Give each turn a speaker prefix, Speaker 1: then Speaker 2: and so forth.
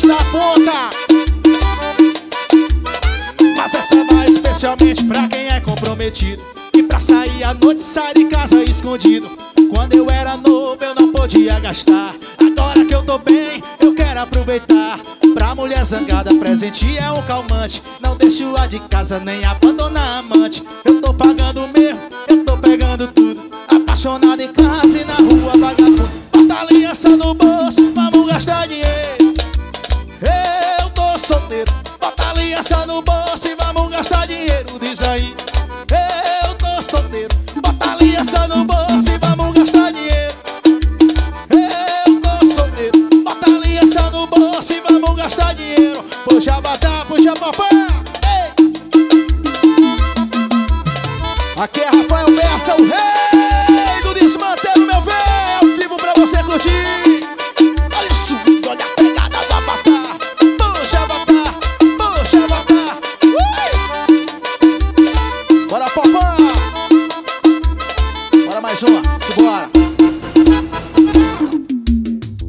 Speaker 1: Forte da ponta. Mas essa vai especialmente pra quem é comprometido e pra sair à noite sai de casa escondido. Quando eu era novo eu não podia gastar. Agora que eu tô bem, eu quero aproveitar. Pra mulher zangada, presente é um calmante. Não deixo a de casa nem abandona a amante. Eu tô pagando mesmo, eu tô pegando tudo. Apaixonado em casa e na rua vagabundo. Bota a aliança no bolso, vamos gastar dinheiro. Eu tô solteiro. Bota a aliança no bolso e vamos gastar dinheiro. Diz aí. Eu tô solteiro. Bota a aliança no bolso e vamos gastar dinheiro. Eu tô solteiro. Bota a aliança no bolso e vamos gastar dinheiro. Puxa a batata, puxa a papá. Aqui é Rafael Bessa, o rei do desmantelo, meu velho. Ao vivo pra você curtir. Olha isso, olha a pegada da batata. Puxa a batata, puxa a batata. Bora, papá. Bora mais uma, simbora.